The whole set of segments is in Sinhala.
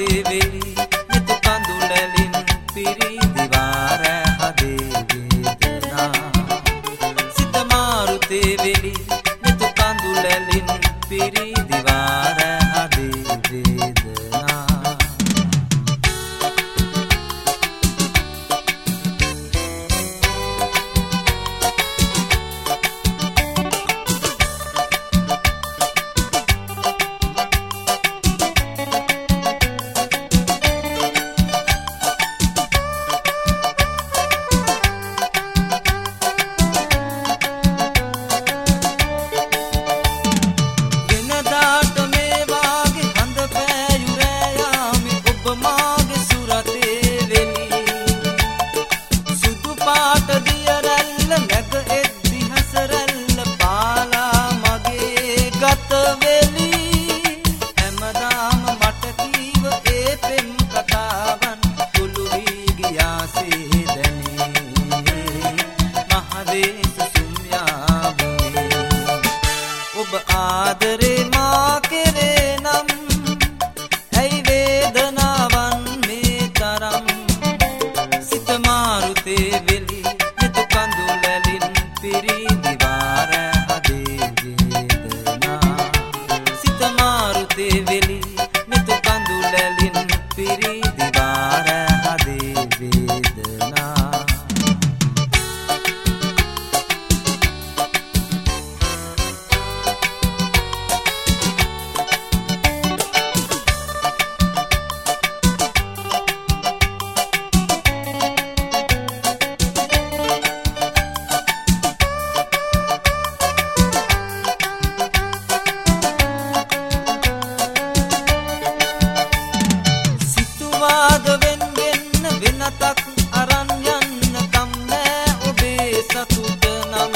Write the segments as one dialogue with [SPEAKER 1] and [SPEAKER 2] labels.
[SPEAKER 1] වෙලි මෙතු කඳුලැලින් පිරි දිවාර හදේ වේදනා සිත මාරුතේ වෙලි මෙතු කඳුලැලින් පිරි දිවාර හදේ වේදනා ආදරේ මා කෙරේ නම් ඇයි වේදනාවන් මේ තරම් සිත මාරුතේ වෙලි මෙතු කඳුලැලින් පිරි දිවාර හදේ වේදනා සිත මාරුතේ වෙලි මෙතු කඳුලැලින් පිරි දිවාර හදේ වේදනා වෙනතක් අරන් යන්න කම් නෑ ඔබේ සතුට නම්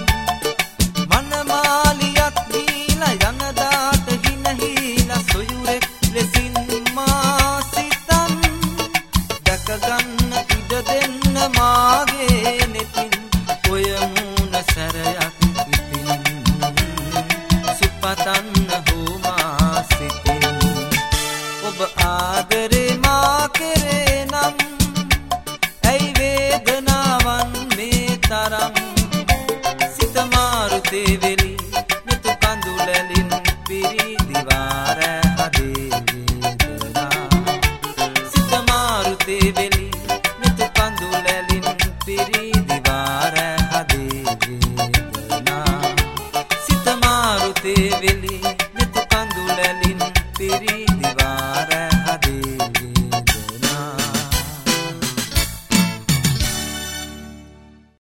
[SPEAKER 1] මනමාලියක් දීලා යන දාට හිනහිලා සොයුරෙක් ලෙසින් මා සිතන් දැක ගන්න ඉඩ දෙන්න මාගේ නෙතින් ඔය මූණ සැරයක් ඉතින් සුපතන්න හෝ මා සිතින් ඔබ ආදරේ මා කෙරේ නම් ඇයි වේදනාවන් මේ තරම් සිත මාරුතේ වෙලි මෙතු කඳුලැලින් පිරි දිවාර හදේ වේදනා සිත මාරුතේ වෙලි මෙතු කඳුලැලින් පිරි දිවාර හදේ වේදනා සිත මාරුතේ වෙලි මෙතු කඳුලැලින් පිරි